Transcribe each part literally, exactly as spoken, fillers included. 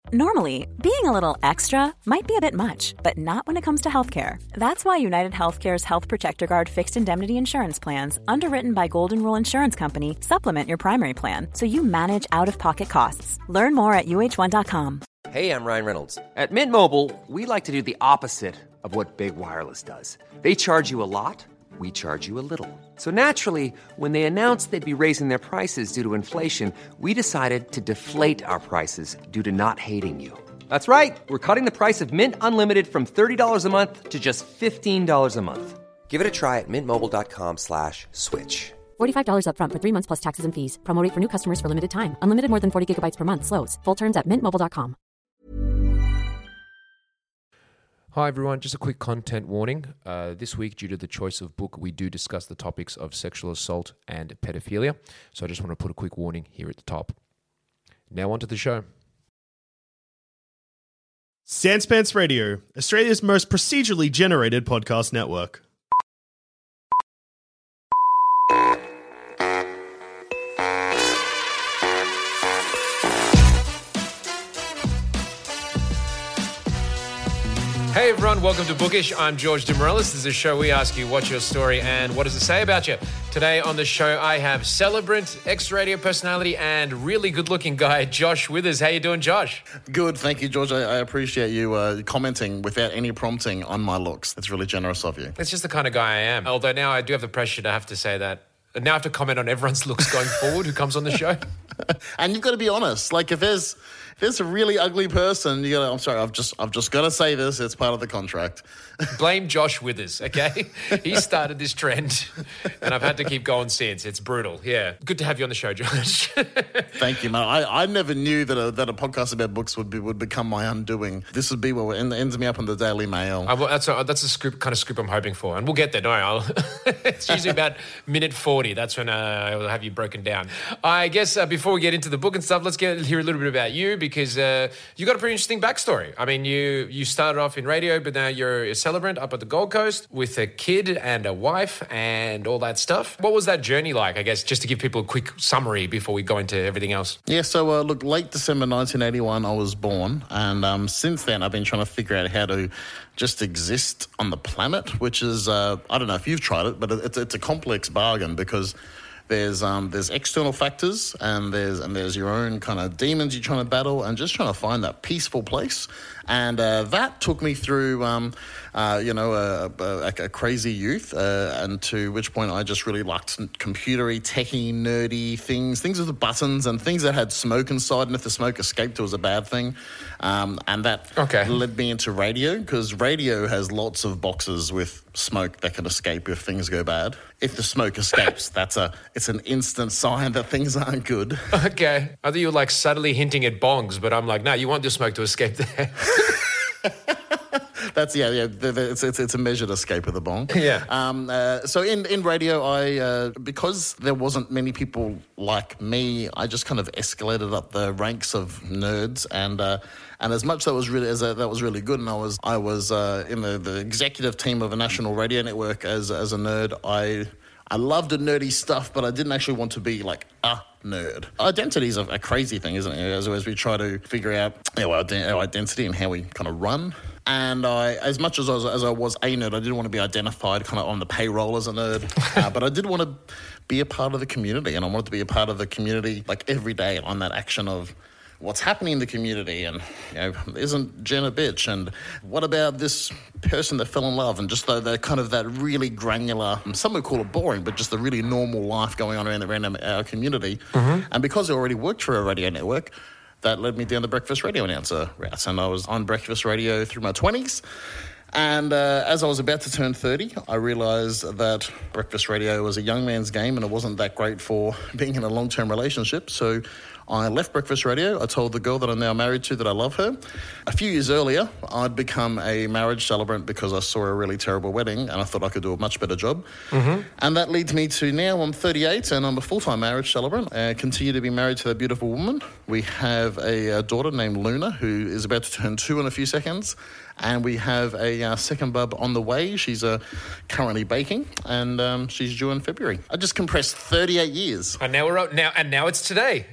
Normally, being a little extra might be a bit much, but not when it comes to healthcare. That's why United Healthcare's Health Protector Guard fixed indemnity insurance plans, underwritten by Golden Rule Insurance Company, supplement your primary plan so you manage out-of-pocket costs. Learn more at U H one dot com. Hey, I'm Ryan Reynolds. At Mint Mobile, we like to do the opposite of what Big Wireless does. They charge you a lot, we charge you a little. So naturally, when they announced they'd be raising their prices due to inflation, we decided to deflate our prices due to not hating you. That's right. We're cutting the price of Mint Unlimited from thirty dollars a month to just fifteen dollars a month. Give it a try at mintmobile.com slash switch. forty-five dollars up front for three months plus taxes and fees. Promo rate for new customers for limited time. Unlimited more than forty gigabytes per month. Slows full terms at mint mobile dot com. Hi everyone, just a quick content warning. Uh, this week, due to the choice of book, we do discuss the topics of sexual assault and pedophilia. So I just want to put a quick warning here at the top. Now on to the show. Sanspants Radio, Australia's most procedurally generated podcast network. Hey everyone, welcome to Bookish. I'm George DeMorellis. This is a show we ask you what's your story and what does it say about you. Today on the show I have celebrant, ex-radio personality and really good-looking guy Josh Withers. How you doing, Josh? Good, thank you, George. I, I appreciate you uh, commenting without any prompting on my looks. It's really generous of you. That's just the kind of guy I am. Although now I do have the pressure to have to say that. Now I have to comment on everyone's looks going forward who comes on the show. And you've got to be honest. Like if there's if there's a really ugly person, you gotta, I'm sorry, I've just I've just got to say this. It's part of the contract. Blame Josh Withers, okay? He started this trend, and I've had to keep going since. It's brutal. Yeah, good to have you on the show, Josh. Thank you, man. I, I never knew that a, that a podcast about books would be, would become my undoing. This would be what end, ends me up in the Daily Mail. I, well, that's a, that's a scoop, kind of scoop I'm hoping for, and we'll get there. No, I'll, it's usually about minute forty. That's when uh, I'll have you broken down. I guess uh, before we get into the book and stuff, let's get hear a little bit about you because uh, you got a pretty interesting backstory. I mean, you you started off in radio, but now you're a celebrant up at the Gold Coast with a kid and a wife and all that stuff. What was that journey like, I guess, just to give people a quick summary before we go into everything else? Yeah, so uh, look, late December nineteen eighty-one, I was born. And um, since then, I've been trying to figure out how to just exist on the planet, which is, uh, I don't know if you've tried it, but it's, it's a complex bargain because There's um, there's external factors and there's and there's your own kind of demons you're trying to battle and just trying to find that peaceful place. And uh, that took me through, um, uh, you know, a, a, a crazy youth, uh, and to which point I just really liked computery, techie, nerdy things, things with the buttons and things that had smoke inside. And if the smoke escaped, it was a bad thing. Um, and that okay. led me into radio because radio has lots of boxes with smoke that can escape if things go bad. If the smoke escapes, that's a it's an instant sign that things aren't good. Okay. I thought you were like subtly hinting at bongs, but I'm like, no, you want the smoke to escape there. That's yeah, yeah. It's, it's it's a measured escape of the bong. Yeah. Um. Uh, so in, in radio, I uh, because there wasn't many people like me, I just kind of escalated up the ranks of nerds, and uh, and as much that was really as a, that was really good, and I was I was uh, in the, the executive team of a national radio network as as a nerd. I. I loved the nerdy stuff, but I didn't actually want to be like a nerd. Identity is a, a crazy thing, isn't it? As, as we try to figure out our, our identity and how we kind of run. And I, as much as I was, as I was a nerd, I didn't want to be identified kind of on the payroll as a nerd. uh, but I did want to be a part of the community, and I wanted to be a part of the community like every day on that action of what's happening in the community, and you know, isn't Jen a bitch, and what about this person that fell in love, and just the, the kind of that really granular, some would call it boring, but just the really normal life going on around, around our community. Mm-hmm. And because I already worked for a radio network, that led me down the breakfast radio announcer route, and I was on breakfast radio through my twenties. And uh, as I was about to turn thirty, I realised that breakfast radio was a young man's game and it wasn't that great for being in a long-term relationship. So I left breakfast radio. I told the girl that I'm now married to that I love her. A few years earlier, I'd become a marriage celebrant because I saw a really terrible wedding and I thought I could do a much better job. Mm-hmm. And that leads me to now I'm thirty-eight and I'm a full-time marriage celebrant. I continue to be married to a beautiful woman. We have a, a daughter named Luna who is about to turn two in a few seconds. And we have a uh, second bub on the way. She's uh, currently baking, and um, she's due in February. I just compressed thirty-eight years. And now we're up, now, and now it's today. Yeah.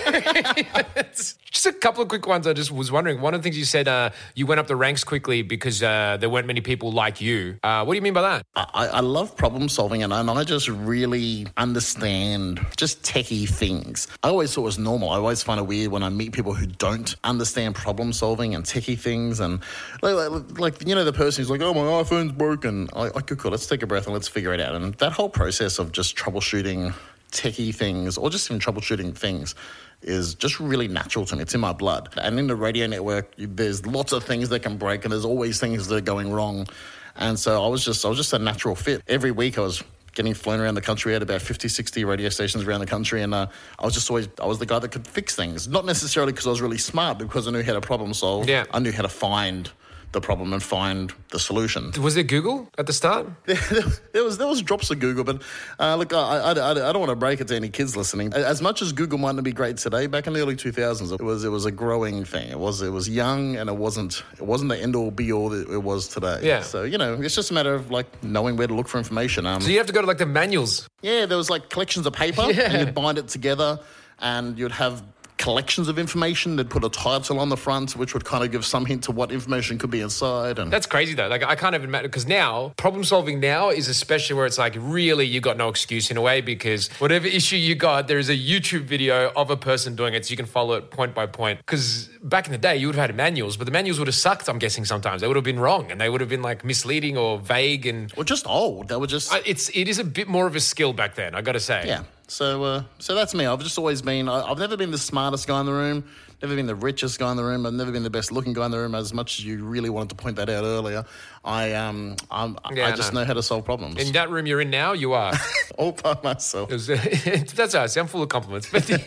Just a couple of quick ones. I just was wondering. One of the things you said, uh, you went up the ranks quickly because uh, there weren't many people like you. Uh, what do you mean by that? I, I love problem solving, and I, and I just really understand just techie things. I always thought it was normal. I always find it weird when I meet people who don't understand problem solving and techie things. And like, like, like you know, the person who's like, oh, my iPhone's broken. I'm like, okay, cool, let's take a breath and let's figure it out. And that whole process of just troubleshooting techie things or just even troubleshooting things is just really natural to me. It's in my blood. And in the radio network, there's lots of things that can break and there's always things that are going wrong. And so I was just I was just a natural fit. Every week I was getting flown around the country. We had about fifty, sixty radio stations around the country, and uh, I was just always, I was the guy that could fix things. Not necessarily because I was really smart, but because I knew how to problem solve. Yeah. I knew how to find the problem and find the solution. Was there Google at the start? there was there was drops of Google, but uh, look, I, I, I, I don't want to break it to any kids listening. As much as Google might not be great today, back in the early two thousands, it was it was a growing thing. It was it was young, and it wasn't it wasn't the end all be all that it was today. Yeah. So you know, it's just a matter of like knowing where to look for information. Um, So you have to go to like the manuals. yeah, there was like collections of paper, Yeah. and you'd bind it together, and you'd have collections of information. They'd put a title on the front, which would kind of give some hint to what information could be inside. And That's crazy though. Like I can't even imagine, because now problem solving now is especially where it's like really you got no excuse in a way, because whatever issue you got, there is a YouTube video of a person doing it, so you can follow it point by point. Because back in the day, you would have had manuals, but the manuals would have sucked. I'm guessing sometimes they would have been wrong and they would have been like misleading or vague, and or just old. They were just I- it's it is a bit more of a skill back then, I got to say. yeah. So, uh, so that's me. I've just always been. I, I've never been the smartest guy in the room. Never been the richest guy in the room. I've never been the best looking guy in the room. As much as you really wanted to point that out earlier, I um, I'm, Yeah, I I just know. know how to solve problems. In that room you're in now, you are. all by myself. It was- That's us. I'm full of compliments.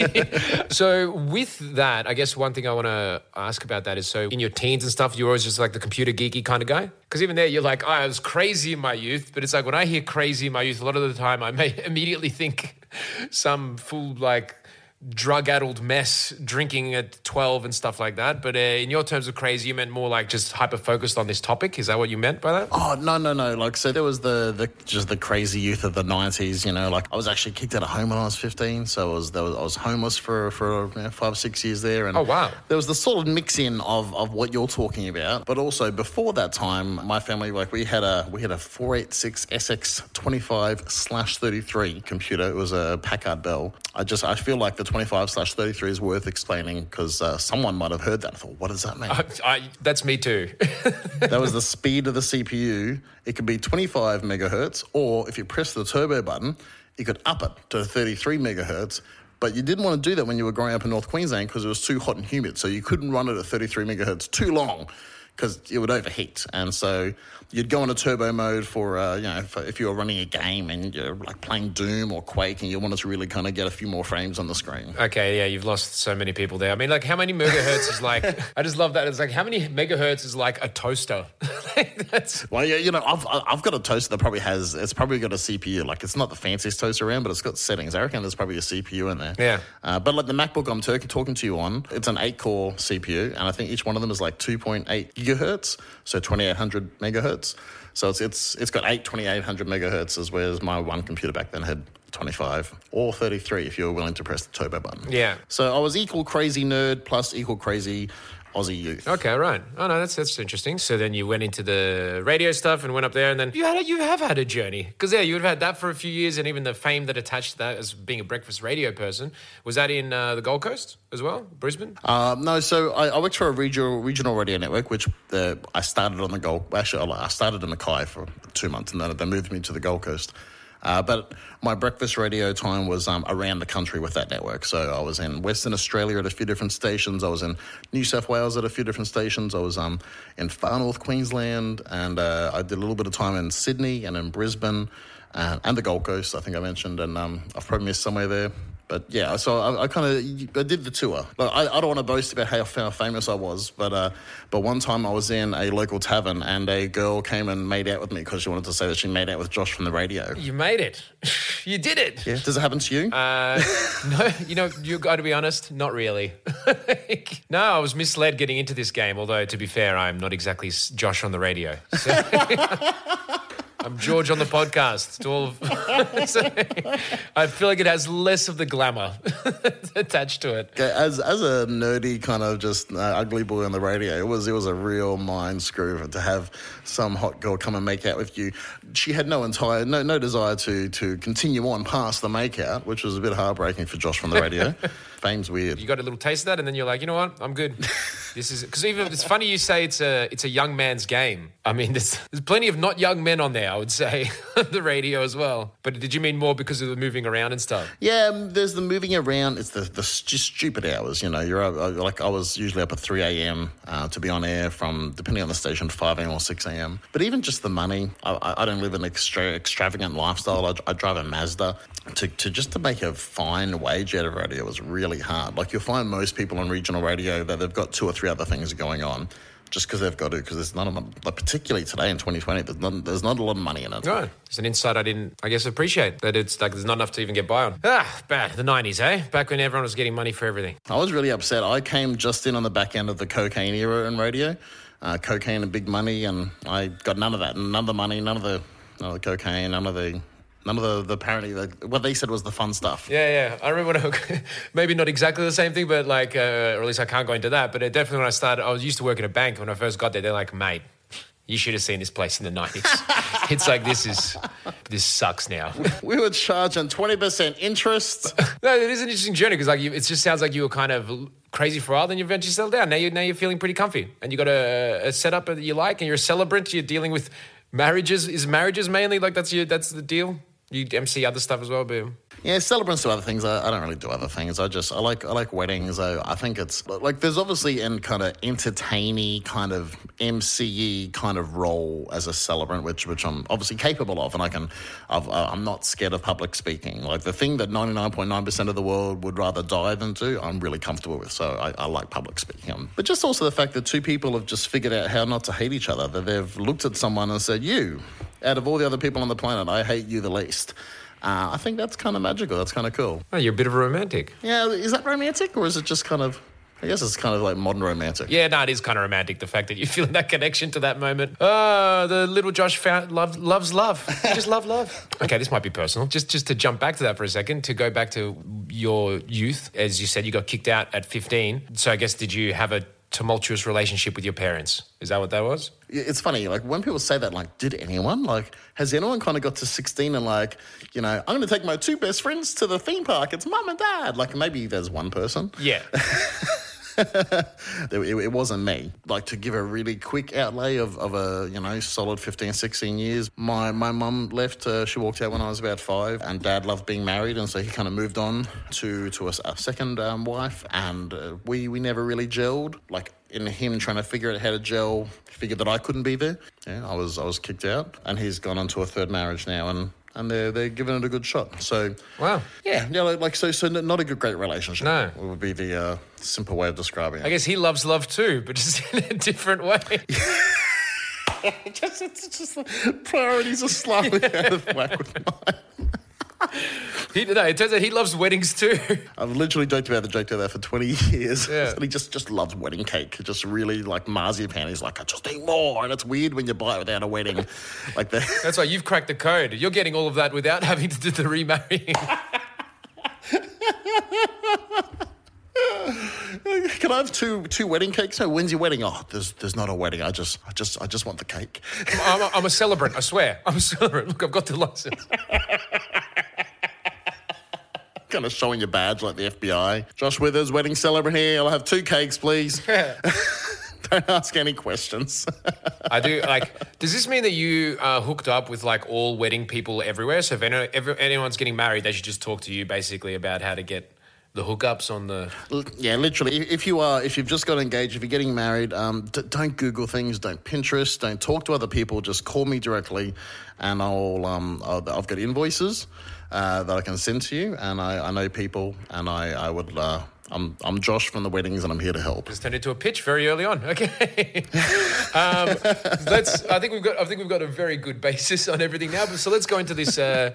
But so with that, I guess one thing I want to ask about that is, so in your teens and stuff, you're always just like the computer geeky kind of guy? Because even there, you're like, oh, I was crazy in my youth. But it's like when I hear crazy in my youth, a lot of the time I may immediately think some full like drug-addled mess drinking at twelve and stuff like that. But uh, in your terms of crazy, you meant more like just hyper-focused on this topic? Is that what you meant by that? Oh no no no! Like so, there was the, the just the crazy youth of the nineties. You know, like I was actually kicked out of home when I was fifteen, so I was, there was I was homeless for for you know, five six years there. And Oh, wow. There was the sort of mix in of, of what you're talking about, but also before that time, my family like we had a we had a four eighty-six S X twenty-five slash thirty-three computer. It was a Packard Bell. I just I feel like the twenty-five slash thirty-three is worth explaining because uh, someone might have heard that and thought, what does that mean? I, I, that's me too. That was the speed of the C P U. It could be twenty-five megahertz, or if you press the turbo button, you could up it to thirty-three megahertz. But you didn't want to do that when you were growing up in North Queensland because it was too hot and humid. So you couldn't run it at thirty-three megahertz too long because it would overheat. And so you'd go into turbo mode for, uh, you know, for if you were running a game and you're like playing Doom or Quake and you wanted to really kind of get a few more frames on the screen. Okay, yeah, you've lost so many people there. I mean, like, how many megahertz is like, I just love that. It's like, how many megahertz is like a toaster? Like, that's, Well, yeah, you know, I've I've got a toaster that probably has, it's probably got a C P U. Like, it's not the fanciest toaster around, but it's got settings. I reckon there's probably a C P U in there. Yeah. Uh, but like the MacBook I'm talking talking to you on, it's an eight-core C P U, and I think each one of them is like two point eight gigahertz, so twenty-eight hundred megahertz. So it's it's it's got eight twenty-eight hundred megahertz, whereas my one computer back then had twenty-five or thirty-three if you were willing to press the turbo button. Yeah. So I was equal crazy nerd plus equal crazy Aussie youth. okay, right. Oh, no, that's that's interesting. So then you went into the radio stuff and went up there, and then you had a, you have had a journey. Because, yeah, you would have had that for a few years, and even the fame that attached to that as being a breakfast radio person. Was that in uh, the Gold Coast as well, Brisbane? Uh, no, so I, I worked for a regional regional radio network, which uh, I started on the Gold. Actually, I started in Mackay for two months, and then they moved me to the Gold Coast. Uh, but my breakfast radio time was um, around the country with that network. So I was in Western Australia at a few different stations. I was in New South Wales at a few different stations. I was um, in far north Queensland, and uh, I did a little bit of time in Sydney and in Brisbane uh, and the Gold Coast, I think I mentioned, and um, I've probably missed somewhere there. But yeah, so I, I kind of I did the tour. Like, I, I don't want to boast about how, how famous I was, but uh, but one time I was in a local tavern and a girl came and made out with me because she wanted to say that she made out with Josh from the radio. You made it. You did it. Yeah, does it happen to you? Uh, no, you know, you got to be honest, not really. No, I was misled getting into this game, although, to be fair, I'm not exactly Josh on the radio. So I'm George on the podcast. To all of, so, I feel like it has less of the glamour attached to it. As as a nerdy kind of just uh, ugly boy on the radio, it was it was a real mind screw to have some hot girl come and make out with you. She had no entire no no desire to to continue on past the makeout, which was a bit heartbreaking for Josh from the radio. Fame's weird. You got a little taste of that, and then you're like, you know what? I'm good. This is because even it's funny you say it's a it's a young man's game. I mean, there's there's plenty of not young men on there, I would say, on the radio as well. But did you mean more because of the moving around and stuff? Yeah, there's the moving around. It's the the just stupid hours. You know, you're up, like I was usually up at three a.m. Uh, to be on air from depending on the station five a.m. or six a.m. But even just the money. I, I don't live an extra extravagant lifestyle. I, I drive a Mazda. To, to just to make a fine wage out of radio was really hard. Like you'll find most people on regional radio that they've got two or three other things going on just because they've got to, because there's none of them, like particularly today in twenty twenty, there's not, there's not a lot of money in it. No, it's an insight I didn't, I guess, appreciate, that it's like there's not enough to even get by on. Ah, bad. The nineties, eh? Back when everyone was getting money for everything. I was really upset. I came just in on the back end of the cocaine era in radio. Uh, cocaine and big money, and I got none of that. None of the money, none of the, none of the cocaine, none of the... None of the, the apparently, the, what they said was the fun stuff. Yeah, yeah. I remember when I, maybe not exactly the same thing, but like, uh, or at least I can't go into that. But it definitely when I started, I was used to work in a bank. When I first got there, they're like, mate, you should have seen this place in the nineties. It's like, this is, this sucks now. We were charging twenty percent interest. No, it is an interesting journey because like you, it just sounds like you were kind of crazy for a while, then you eventually settled down. Now, you, now you're feeling pretty comfy and you got a, a setup that you like and you're a celebrant. You're dealing with marriages. Is marriages mainly like that's your, that's the deal? You M C other stuff as well, but yeah, celebrants do other things. I, I don't really do other things. I just I like I like weddings. I, I think it's like there's obviously an kind of entertaining kind of M C-y kind of role as a celebrant, which which I'm obviously capable of, and I can. I've, I'm not scared of public speaking. Like the thing that ninety-nine point nine percent of the world would rather die than do, I'm really comfortable with. So I, I like public speaking. Um, but just also the fact that two people have just figured out how not to hate each other. That they've looked at someone and said, "You, out of all the other people on the planet, I hate you the least." Uh, I think that's kind of magical. That's kind of cool. Oh, you're a bit of a romantic. Yeah, is that romantic or is it just kind of... I guess it's kind of like modern romantic. Yeah, no, it is kind of romantic, the fact that you're feeling that connection to that moment. Oh, the little Josh found love, loves love. You just love love. Okay, this might be personal. Just just to jump back to that for a second, to go back to your youth. As you said, you got kicked out at fifteen. So I guess, did you have a tumultuous relationship with your parents? Is that what that was? It's funny, like when people say that, like, did anyone? Like, has anyone kind of got to sixteen and like, you know, I'm going to take my two best friends to the theme park. It's mum and dad. Like maybe there's one person. Yeah. it, it wasn't me. Like to give a really quick outlay of, of a, you know, solid fifteen, sixteen years. My my mum left, uh, she walked out when I was about five, and dad loved being married, and so he kind of moved on to, to a, a second um, wife, and uh, we, we never really gelled. Like in him trying to figure out how to gel, he figured that I couldn't be there. Yeah, I was I was kicked out, and he's gone on to a third marriage now, and and they're they're giving it a good shot. So wow, yeah, yeah, like, like so so not a good great relationship. No, would be the uh, simple way of describing it. I guess he loves love too, but just in a different way. just, it's just priorities are slightly out of whack with mine. He, no, it turns out he loves weddings too. I've literally joked about the joke to that for twenty years. Yeah. And he just, just loves wedding cake. Just really like marzipan. He's like, I just need more. And it's weird when you buy it without a wedding. Like that. That's why you've cracked the code. You're getting all of that without having to do the remarrying. Can I have two two wedding cakes? No, when's your wedding? Oh, there's there's not a wedding. I just I just I just want the cake. I'm a, I'm a celebrant. I swear. I'm a celebrant. Look, I've got the license. Kind of showing your badge like the F B I. Josh Withers, wedding celebrant here. I'll have two cakes, please. Don't ask any questions. I do, like, does this mean that you are hooked up with, like, all wedding people everywhere? So if any, every, anyone's getting married, they should just talk to you, basically, about how to get the hookups on the... Yeah, literally. If you are, if you've just got engaged, if you're getting married, um, d- don't Google things, don't Pinterest, don't talk to other people. Just call me directly, and I'll, um, I'll I've got invoices uh, that I can send to you, and I, I know people, and I, I would... Uh, I'm I'm Josh from the weddings, and I'm here to help. Just turned into a pitch very early on. Okay, um, let's. I think we've got. I think we've got a very good basis on everything now. But so let's go into this. Uh,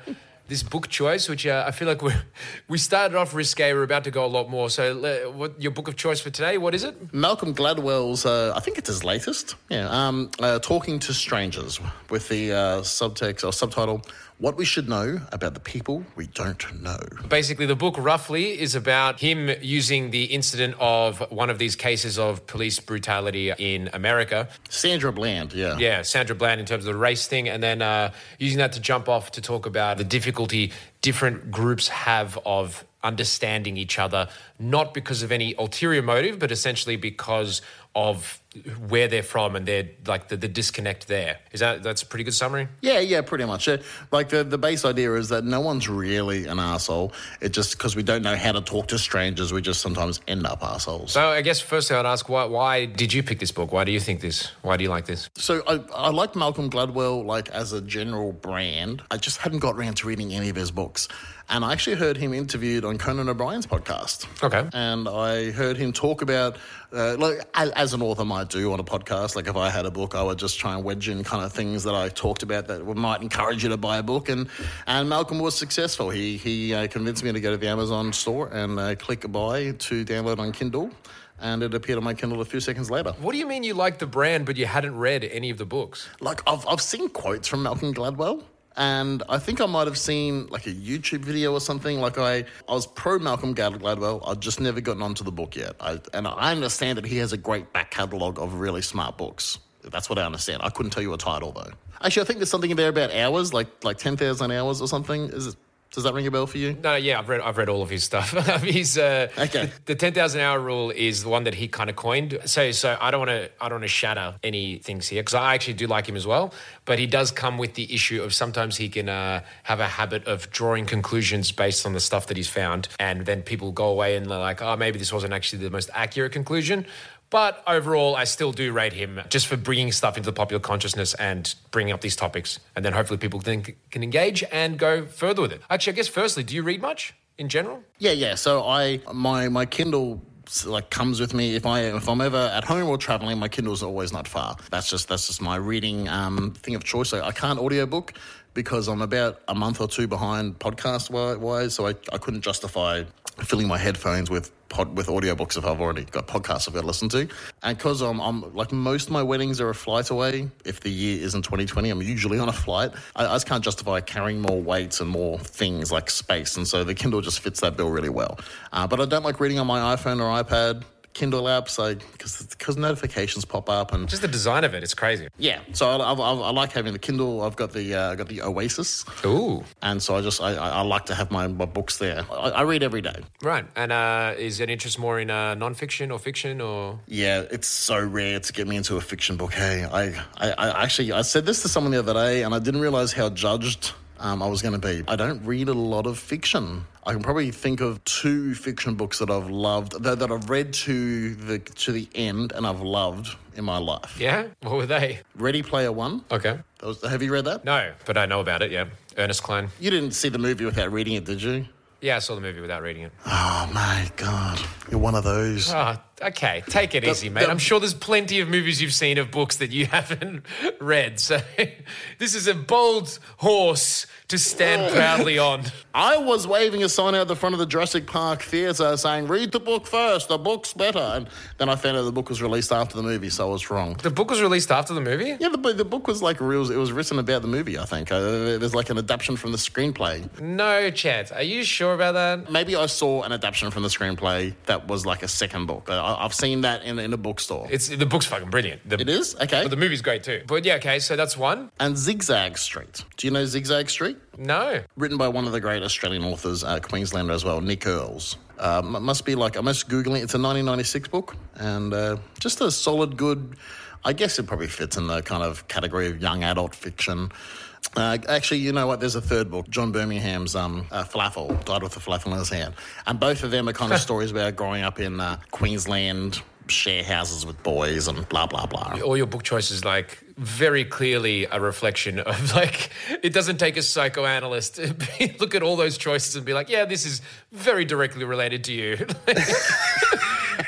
this book choice, which uh, I feel like we we started off risque. We're about to go a lot more. So, uh, what your book of choice for today? What is it? Malcolm Gladwell's, uh, I think it's his latest. Yeah, um, uh, Talking to Strangers, with the uh, subtext or subtitle, What We Should Know About the People We Don't Know. Basically, the book roughly is about him using the incident of one of these cases of police brutality in America. Sandra Bland, yeah. Yeah, Sandra Bland in terms of the race thing, and then uh, using that to jump off to talk about the difficulty different groups have of understanding each other, not because of any ulterior motive, but essentially because of where they're from and they're like the, the disconnect there. Is that that's a pretty good summary? Yeah, yeah, pretty much. Uh, like the, the base idea is that no one's really an arsehole. It just because we don't know how to talk to strangers, we just sometimes end up arseholes. So I guess firstly I'd ask why why did you pick this book? Why do you think this? Why do you like this? So I, I like Malcolm Gladwell like as a general brand. I just hadn't got around to reading any of his books. And I actually heard him interviewed on Conan O'Brien's podcast. Okay. And I heard him talk about, uh, like, as an author might do on a podcast, like if I had a book, I would just try and wedge in kind of things that I talked about that might encourage you to buy a book. And and Malcolm was successful. He he uh, convinced me to go to the Amazon store and uh, click buy to download on Kindle. And it appeared on my Kindle a few seconds later. What do you mean you like the brand but you hadn't read any of the books? Like, I've I've seen quotes from Malcolm Gladwell. And I think I might have seen like a YouTube video or something. Like I, I was pro Malcolm Gladwell. I'd just never gotten onto the book yet. I, and I understand that he has a great back catalogue of really smart books. That's what I understand. I couldn't tell you a title though. Actually, I think there's something in there about hours, like like ten thousand hours or something. Is it? Does that ring a bell for you? No, yeah, I've read I've read all of his stuff. He's uh, okay. The, the ten thousand hour rule is the one that he kind of coined. So, so I don't want to I don't want to shatter any things here because I actually do like him as well. But he does come with the issue of sometimes he can uh, have a habit of drawing conclusions based on the stuff that he's found, and then people go away and they're like, oh, maybe this wasn't actually the most accurate conclusion. But overall, I still do rate him just for bringing stuff into the popular consciousness and bringing up these topics. And then hopefully people can, can engage and go further with it. Actually, I guess firstly, do you read much in general? Yeah, yeah. So I my my Kindle like comes with me if I if I'm ever at home or traveling. My Kindle's always not far. That's just that's just my reading um, thing of choice. So I can't audiobook because I'm about a month or two behind podcast wise. So I, I couldn't justify filling my headphones with pod, with audiobooks if I've already got podcasts I've got to listen to. And because I'm, I'm like most of my weddings are a flight away. If the year isn't twenty twenty, I'm usually on a flight. I, I just can't justify carrying more weights and more things like space. And so the Kindle just fits that bill really well. Uh, but I don't like reading on my iPhone or iPad. Kindle apps, like because because notifications pop up and just the design of it, it's crazy. Yeah, so I, I, I like having the Kindle. I've got the uh, got the Oasis. Ooh, and so I just I, I like to have my, my books there. I, I read every day. Right, and uh, is it interest more in uh, non-fiction or fiction or? Yeah, it's so rare to get me into a fiction book. Hey, I I, I actually I said this to someone the other day, and I didn't realize how judged Um, I was going to be. I don't read a lot of fiction. I can probably think of two fiction books that I've loved, that, that I've read to the to the end and I've loved in my life. Yeah? What were they? Ready Player One. Okay. That was, have you read that? No, but I know about it, yeah. Ernest Cline. You didn't see the movie without reading it, did you? Yeah, I saw the movie without reading it. Oh, my God. You're one of those. Oh, okay. Take it the, easy, mate. The, I'm sure there's plenty of movies you've seen of books that you haven't read. So this is a bold horse to stand proudly on. I was waving a sign out the front of the Jurassic Park Theatre saying, read the book first, the book's better. And then I found out the book was released after the movie, so I was wrong. The book was released after the movie? Yeah, the, the book was like real. It was written about the movie, I think. Uh, there's like an adaptation from the screenplay. No chance. Are you sure about that? Maybe I saw an adaptation from the screenplay that was like a second book. I, I've seen that in, in a bookstore. It's The book's fucking brilliant. The, it is? Okay. But the movie's great too. But yeah, okay, so that's one. And Zigzag Street. Do you know Zigzag Street? No. Written by one of the great Australian authors, uh, Queenslander as well, Nick Earls. Uh, must be like, I'm just Googling it. It's a nineteen ninety-six book and uh, just a solid, good, I guess it probably fits in the kind of category of young adult fiction. Uh, actually, you know what? There's a third book, John Birmingham's um, uh, Falafel, Died with a Falafel in his hand. And both of them are kind of stories about growing up in uh, Queensland, share houses with boys and blah, blah, blah. All your book choices, like, very clearly a reflection of, like, it doesn't take a psychoanalyst to be, look at all those choices and be like, yeah, this is very directly related to you.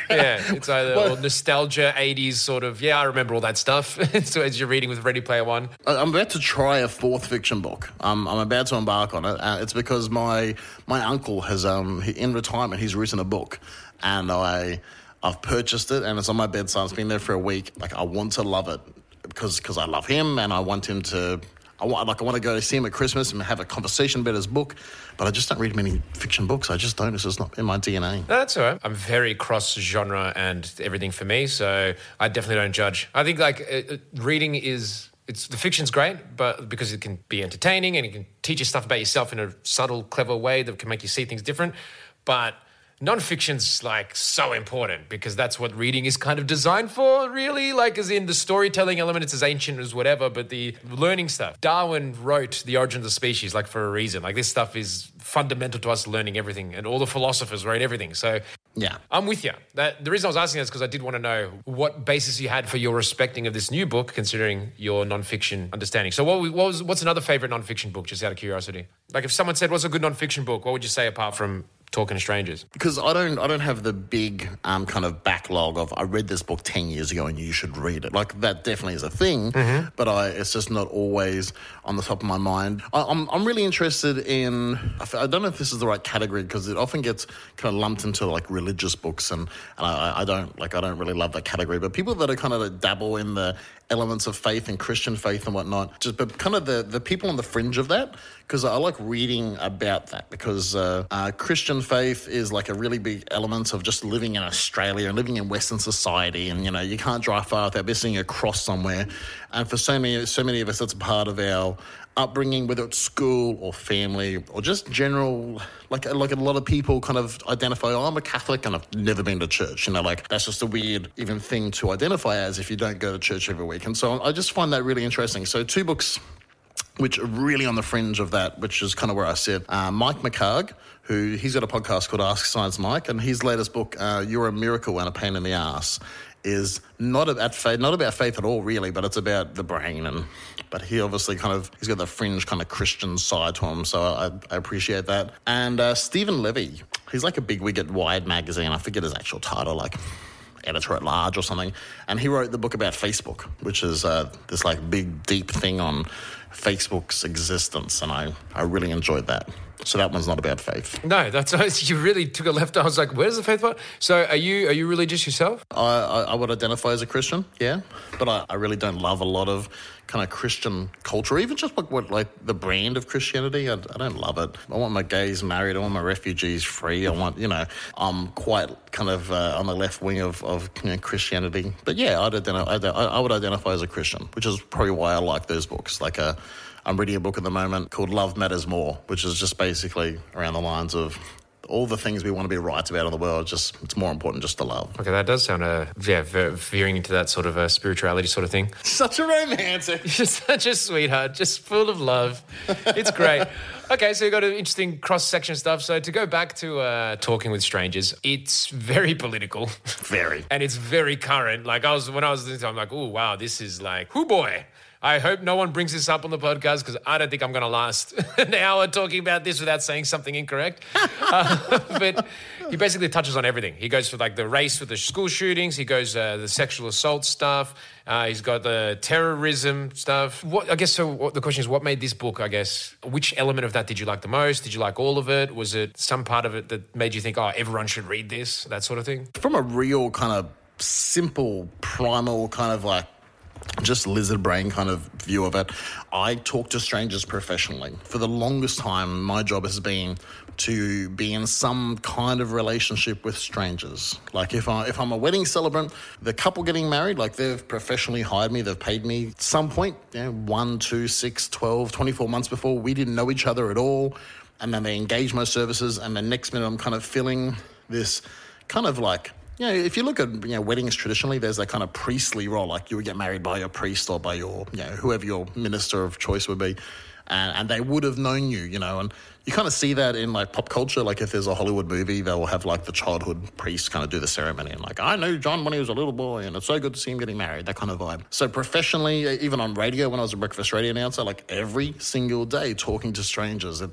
Yeah, it's either or nostalgia, eighties sort of, yeah, I remember all that stuff. So as you're reading with Ready Player One. I'm about to try a fourth fiction book. Um, I'm about to embark on it. Uh, it's because my my uncle has, um, he, in retirement, he's written a book, and I, I've purchased it, and it's on my bedside. It's been there for a week. Like, I want to love it because because I love him, and I want him to... I want, like, I want to go see him at Christmas and have a conversation about his book, but I just don't read many fiction books. I just don't. It's just not in my D N A. No, that's all right. I'm very cross-genre and everything for me, so I definitely don't judge. I think, like, uh, reading is... It's the fiction's great, but because it can be entertaining and it can teach you stuff about yourself in a subtle, clever way that can make you see things different. But non-fiction's like so important because that's what reading is kind of designed for, really. Like, as in the storytelling element, it's as ancient as whatever, but the learning stuff. Darwin wrote The Origin of the Species, like, for a reason. Like, this stuff is fundamental to us learning everything, and all the philosophers wrote everything. So yeah, I'm with you. That, the reason I was asking that is because I did want to know what basis you had for your respecting of this new book, considering your non-fiction understanding. So what, what was what's another favourite non-fiction book, just out of curiosity? Like, if someone said, what's a good non-fiction book, what would you say apart from Talking to Strangers? Because I don't I don't have the big um, kind of backlog of, I read this book ten years ago and you should read it. Like, that definitely is a thing, mm-hmm. but I, it's just not always on the top of my mind. I, I'm I'm really interested in, I don't know if this is the right category, because it often gets kind of lumped into, like, religious books, and, and I, I don't like I don't really love that category. But people that are kind of dabble in the elements of faith and Christian faith and whatnot, just but kind of the, the people on the fringe of that, because I like reading about that, because uh, uh, Christian faith is like a really big element of just living in Australia and living in Western society, and, you know, you can't drive far without missing a cross somewhere, and for so many so many of us, that's a part of our upbringing, whether it's school or family or just general, like like a lot of people kind of identify, oh, I'm a Catholic and I've never been to church, you know, like, that's just a weird even thing to identify as if you don't go to church every week. And so I just find that really interesting. So two books which are really on the fringe of that, which is kind of where I sit. Uh, Mike McHargue, who, he's got a podcast called Ask Science Mike, and his latest book, uh, You're a Miracle and a Pain in the Ass, is not about faith, not about faith at all, really, but it's about the brain. And but he obviously kind of, he's got the fringe kind of Christian side to him, so I, I appreciate that. And uh, Stephen Levy, he's like a bigwig at Wired magazine. I forget his actual title, like editor at large or something. And he wrote the book about Facebook, which is uh, this like big, deep thing on Facebook's existence, and I, I really enjoyed that. So that one's not about faith. No, that's you really took a left. I was like, where's the faith part? So are you are you religious yourself? I, I, I would identify as a Christian, yeah, but I, I really don't love a lot of kind of Christian culture, even just like what like the brand of Christianity. I, I don't love it. I want my gays married. I want my refugees free. I want, you know, I'm quite kind of uh, on the left wing of, of you know, Christianity. But yeah, I'd identify, I, I would identify as a Christian, which is probably why I like those books. Like a I'm reading a book at the moment called Love Matters More, which is just basically around the lines of all the things we want to be right about in the world, just it's more important just to love. Okay, that does sound, uh, yeah, veering into that sort of a spirituality sort of thing. Such a romantic. You're such a sweetheart, just full of love. It's great. Okay, so you've got an interesting cross-section stuff. So to go back to uh, Talking with Strangers, it's very political. Very. And it's very current. Like, I was when I was listening to it, I'm like, oh, wow, this is like, hoo boy. I hope no one brings this up on the podcast because I don't think I'm going to last an hour talking about this without saying something incorrect. uh, but he basically touches on everything. He goes for like the race with the school shootings. He goes uh, the sexual assault stuff. Uh, he's got the terrorism stuff. What I guess so. What, the question is, what made this book? I guess which element of that did you like the most? Did you like all of it? Was it some part of it that made you think, oh, everyone should read this? That sort of thing. From a real kind of simple, primal kind of like, just lizard brain kind of view of it, I talk to strangers professionally. For the longest time, my job has been to be in some kind of relationship with strangers. Like if, I, if I'm a wedding celebrant, the couple getting married, like they've professionally hired me, they've paid me at some point, you know, one, two, six, twelve, twenty-four months before, we didn't know each other at all. And then they engage my services, and the next minute I'm kind of filling this kind of like, you know, if you look at, you know, weddings traditionally, there's that kind of priestly role, like you would get married by your priest or by your, you know, whoever your minister of choice would be, and, and they would have known you, you know, and you kind of see that in like pop culture. Like if there's a Hollywood movie, they'll have like the childhood priest kind of do the ceremony and like, I knew John when he was a little boy and it's so good to see him getting married, that kind of vibe. So professionally, even on radio, when I was a breakfast radio announcer, like every single day talking to strangers, it's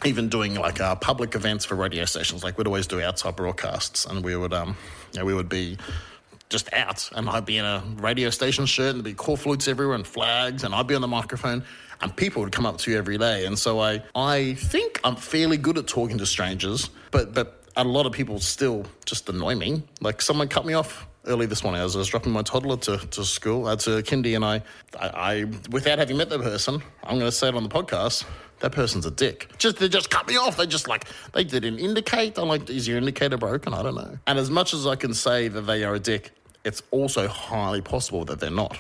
even doing like uh, public events for radio stations. Like we'd always do outside broadcasts, and we would, um, you know, we would be just out, and I'd be in a radio station shirt, and there'd be call flutes everywhere and flags, and I'd be on the microphone, and people would come up to you every day. And so I, I think I'm fairly good at talking to strangers, but but a lot of people still just annoy me. Like someone cut me off early this morning. I was, I was dropping my toddler to, to school, uh, to kindy, and I, I, I, without having met the person, I'm going to say it on the podcast, that person's a dick. Just They just cut me off. They just like, they didn't indicate. I'm like, is your indicator broken? I don't know. And as much as I can say that they are a dick, it's also highly possible that they're not.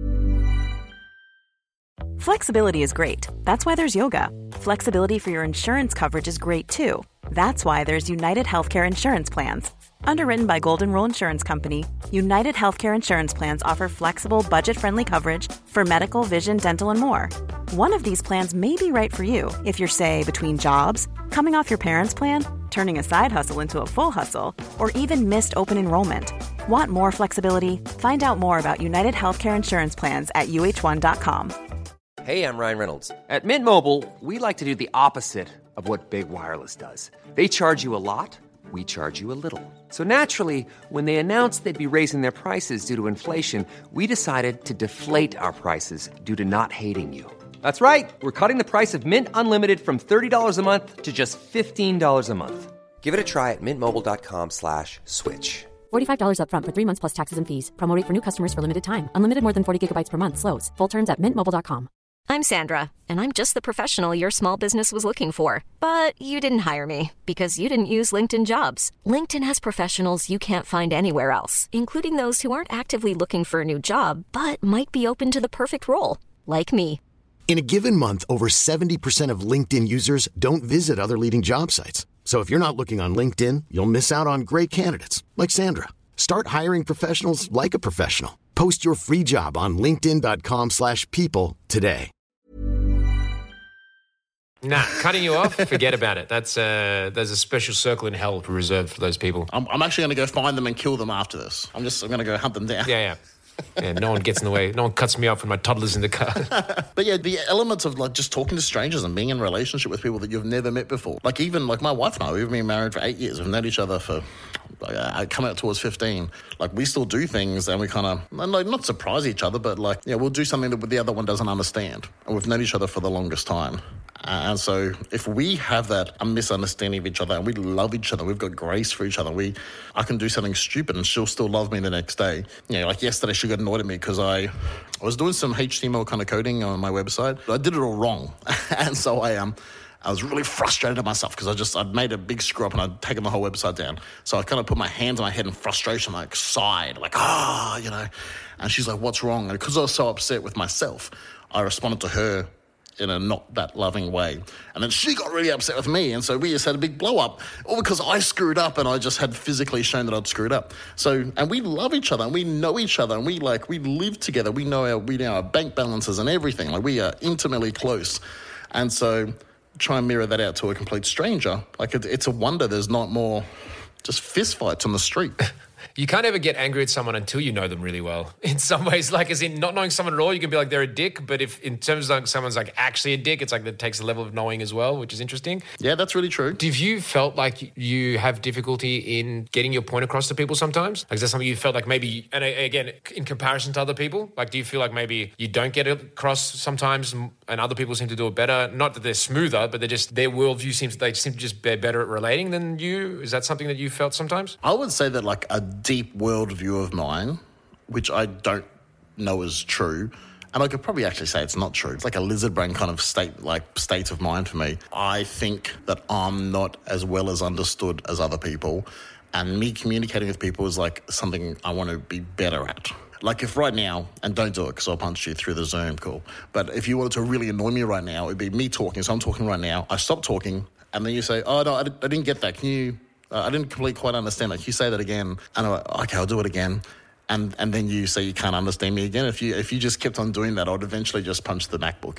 Flexibility is great. That's why there's yoga. Flexibility for your insurance coverage is great too. That's why there's United Healthcare Insurance Plans. Underwritten by Golden Rule Insurance Company, United Healthcare Insurance Plans offer flexible, budget-friendly coverage for medical, vision, dental, and more. One of these plans may be right for you if you're, say, between jobs, coming off your parents' plan, turning a side hustle into a full hustle, or even missed open enrollment. Want more flexibility? Find out more about United Healthcare Insurance Plans at U H one dot com. Hey, I'm Ryan Reynolds. At Mint Mobile, we like to do the opposite of what Big Wireless does. They charge you a lot, we charge you a little. So naturally, when they announced they'd be raising their prices due to inflation, we decided to deflate our prices due to not hating you. That's right. We're cutting the price of Mint Unlimited from thirty dollars a month to just fifteen dollars a month. Give it a try at mintmobile.com slash switch. forty-five dollars up front for three months plus taxes and fees. Promo rate for new customers for limited time. Unlimited more than forty gigabytes per month slows. Full terms at mint mobile dot com. I'm Sandra, and I'm just the professional your small business was looking for. But you didn't hire me because you didn't use LinkedIn Jobs. LinkedIn has professionals you can't find anywhere else, including those who aren't actively looking for a new job, but might be open to the perfect role, like me. In a given month, over seventy percent of LinkedIn users don't visit other leading job sites. So if you're not looking on LinkedIn, you'll miss out on great candidates like Sandra. Start hiring professionals like a professional. Post your free job on linkedin.com slash people today. Nah, cutting you off, forget about it. That's uh, there's a special circle in hell reserved for those people. I'm, I'm actually going to go find them and kill them after this. I'm just I'm going to go hunt them down. Yeah, yeah. Yeah, no one gets in the way. No one cuts me off when my toddler's in the car. But yeah, the elements of like just talking to strangers and being in a relationship with people that you've never met before. Like even like my wife and I, we've been married for eight years. We've known each other for, uh, coming up towards fifteen. Like we still do things and we kind of, like, not surprise each other, but like, yeah, we'll do something that the other one doesn't understand. And we've known each other for the longest time. Uh, and so if we have that a misunderstanding of each other and we love each other, we've got grace for each other, we I can do something stupid and she'll still love me the next day. You know, like yesterday she got annoyed at me because I, I was doing some H T M L kind of coding on my website. I did it all wrong. And so I um I was really frustrated at myself because I just, I'd made a big screw up and I'd taken the whole website down. So I kind of put my hands on my head in frustration, like sighed, like, ah, oh, you know. And she's like, what's wrong? And because I was so upset with myself, I responded to her in a not that loving way. And then she got really upset with me. And so we just had a big blow up, all because I screwed up and I just had physically shown that I'd screwed up. So, and we love each other and we know each other and we like, we live together. We know our, we know our bank balances and everything. Like we are intimately close. And so try and mirror that out to a complete stranger. Like it, it's a wonder there's not more just fist fights on the street. You can't ever get angry at someone until you know them really well. In some ways, like as in not knowing someone at all, you can be like they're a dick. But if in terms of like someone's like actually a dick, it's like that takes a level of knowing as well, which is interesting. Yeah, that's really true. Have you felt like you have difficulty in getting your point across to people sometimes? Like is that something you felt like maybe, and again, in comparison to other people, like do you feel like maybe you don't get it across sometimes and other people seem to do it better? Not that they're smoother, but they're just, their worldview seems, they seem to just be better at relating than you. Is that something that you felt sometimes? I would say that like a deep worldview of mine, which I don't know is true, and I could probably actually say it's not true. It's like a lizard brain kind of state, like state of mind for me. I think that I'm not as well as understood as other people, and me communicating with people is like something I want to be better at. Like if right now, and don't do it because I'll punch you through the Zoom call, but if you wanted to really annoy me right now, it'd be me talking. So I'm talking right now, I stop talking, and then you say, oh no, I didn't get that. Can you... Uh, I didn't completely quite understand. Like you say that again, and I'm like, okay, I'll do it again, and and then you say you can't understand me again. If you if you just kept on doing that, I'd eventually just punch the MacBook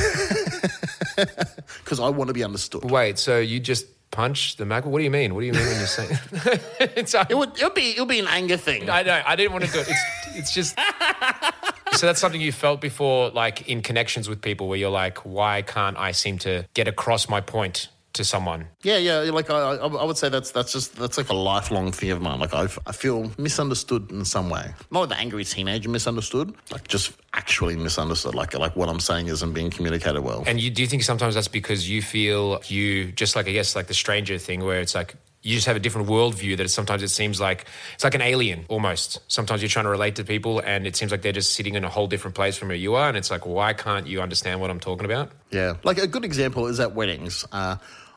because I want to be understood. Wait, so you just punch the MacBook? What do you mean? What do you mean when you say it's? It would it'll be it'll be an anger thing. I know. I didn't want to do it. It's it's just. So that's something you felt before, like in connections with people, where you're like, why can't I seem to get across my point to someone. Yeah, yeah. Like I, I I would say that's that's just that's like a lifelong fear of mine. Like I, I feel misunderstood in some way. Not like the angry teenager misunderstood, like just actually misunderstood. Like like what I'm saying isn't being communicated well. And you do you think sometimes that's because you feel you just like I guess like the stranger thing where it's like you just have a different worldview that sometimes it seems like it's like an alien almost. Sometimes you're trying to relate to people and it seems like they're just sitting in a whole different place from where you are, and it's like, why can't you understand what I'm talking about? Yeah, like a good example is at weddings. Uh,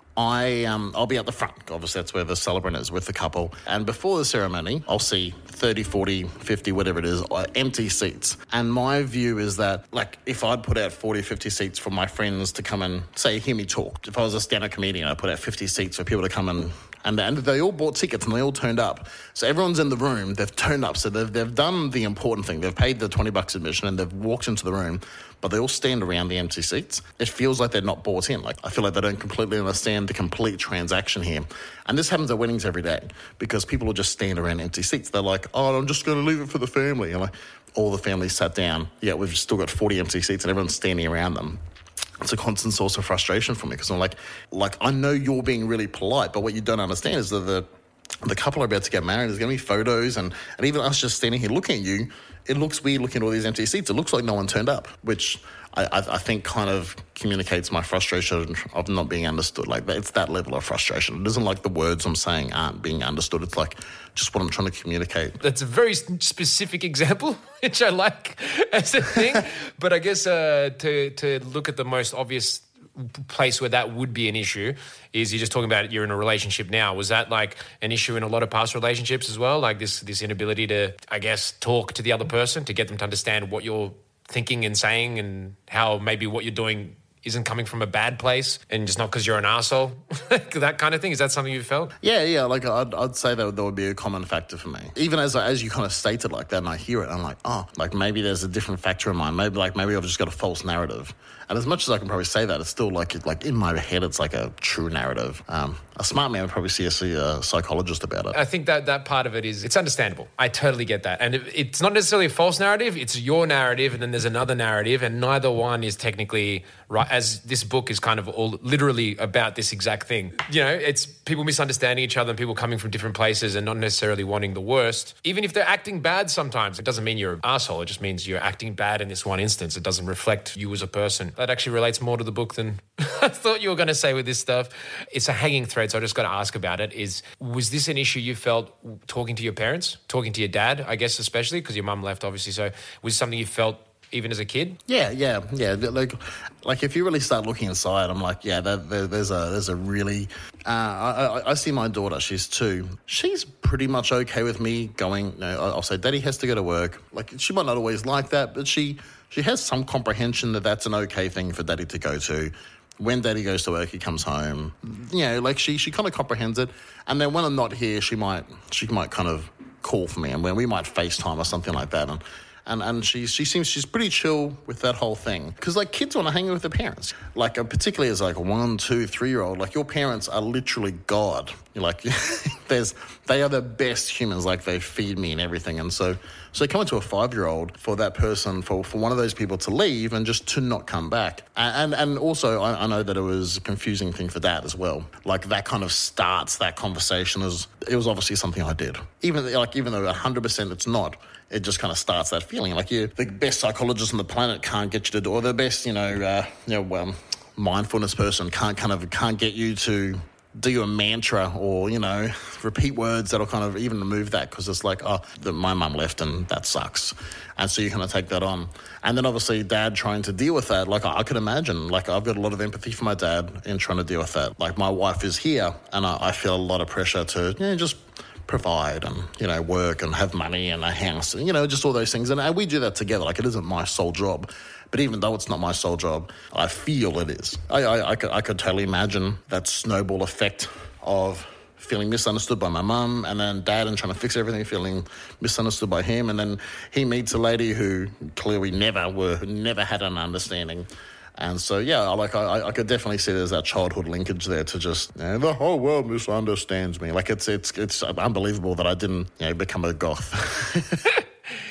I, um, I'll be at the front. Obviously, that's where the celebrant is with the couple. And before the ceremony, I'll see thirty, forty, fifty, whatever it is, uh, empty seats. And my view is that, like, if I'd put out forty, fifty seats for my friends to come and, say, hear me talk. If I was a stand-up comedian, I'd put out fifty seats for people to come and... And, and they all bought tickets and they all turned up. So everyone's in the room, they've turned up. So they've, they've done the important thing. They've paid the twenty bucks admission and they've walked into the room, but they all stand around the empty seats. It feels like they're not bought in. Like I feel like they don't completely understand the complete transaction here. And this happens at weddings every day because people will just stand around empty seats. They're like, oh, I'm just going to leave it for the family. And like all the families sat down. Yeah, we've still got forty empty seats and everyone's standing around them. It's a constant source of frustration for me because I'm like, like I know you're being really polite, but what you don't understand is that the the couple are about to get married. There's going to be photos, and, and even us just standing here looking at you, it looks weird looking at all these empty seats. It looks like no one turned up, which I, I, I think kind of communicates my frustration of not being understood. Like it's that level of frustration. It isn't like the words I'm saying aren't being understood. It's like just what I'm trying to communicate. That's a very specific example, which I like as a thing. But I guess uh, to to look at the most obvious place where that would be an issue is you're just talking about you're in a relationship now. Was that like an issue in a lot of past relationships as well? Like this this inability to, I guess, talk to the other person, to get them to understand what you're thinking and saying and how maybe what you're doing isn't coming from a bad place and just not because you're an arsehole? That kind of thing. Is that something you felt? Yeah, yeah. Like I'd, I'd say that that would be a common factor for me. Even as as you kind of stated like that and I hear it, I'm like, oh, like maybe there's a different factor in mine. Maybe like maybe I've just got a false narrative. And as much as I can probably say that, it's still like like in my head, it's like a true narrative. Um, a smart man would probably see a, see a psychologist about it. I think that that part of it is, it's understandable. I totally get that. And it, it's not necessarily a false narrative. It's your narrative and then there's another narrative and neither one is technically right, as this book is kind of all literally about this exact thing. You know, it's people misunderstanding each other and people coming from different places and not necessarily wanting the worst. Even if they're acting bad sometimes, it doesn't mean you're an asshole. It just means you're acting bad in this one instance. It doesn't reflect you as a person. That actually relates more to the book than I thought you were going to say with this stuff. It's a hanging thread, so I just got to ask about it. Is was this an issue you felt talking to your parents, talking to your dad, I guess especially, because your mum left obviously, so was it something you felt even as a kid? Yeah, yeah, yeah. Like, like if you really start looking inside, I'm like, yeah, that, there, there's a there's a really. Uh, I, I see my daughter. She's two. She's pretty much okay with me going. You know, I'll say, Daddy has to go to work. Like she might not always like that, but she she has some comprehension that that's an okay thing for Daddy to go to. When Daddy goes to work, he comes home. You know, like she she kind of comprehends it. And then when I'm not here, she might she might kind of call for me, and when we might FaceTime or something like that. And And and she she seems she's pretty chill with that whole thing because like kids want to hang with their parents, like uh, particularly as like a one, two, three year old. Like your parents are literally God. You're like there's they are the best humans. Like they feed me and everything. And so so coming to a five year old for that person for, for one of those people to leave and just to not come back. And and, and also I, I know that it was a confusing thing for Dad as well. Like that kind of starts that conversation as it was obviously something I did. Even like even though a hundred percent it's not. It just kind of starts that feeling like you, the best psychologist on the planet can't get you to do, or the best, you know, uh, you know, um, mindfulness person can't kind of can't get you to do a mantra or you know repeat words that'll kind of even remove that because it's like, oh, the, my mum left and that sucks, and so you kind of take that on, and then obviously Dad trying to deal with that. Like I, I could imagine, like I've got a lot of empathy for my dad in trying to deal with that. Like my wife is here, and I, I feel a lot of pressure to you know, just. provide and, you know, work and have money and a house and, you know, just all those things. And we do that together. Like, it isn't my sole job. But even though it's not my sole job, I feel it is. I, I, I, could, I could totally imagine that snowball effect of feeling misunderstood by my mum and then Dad and trying to fix everything, feeling misunderstood by him. And then he meets a lady who clearly never were, never had an understanding. And so, yeah, like I, I could definitely see there's that childhood linkage there to just, you know, the whole world misunderstands me. Like it's it's it's unbelievable that I didn't, you know, become a goth.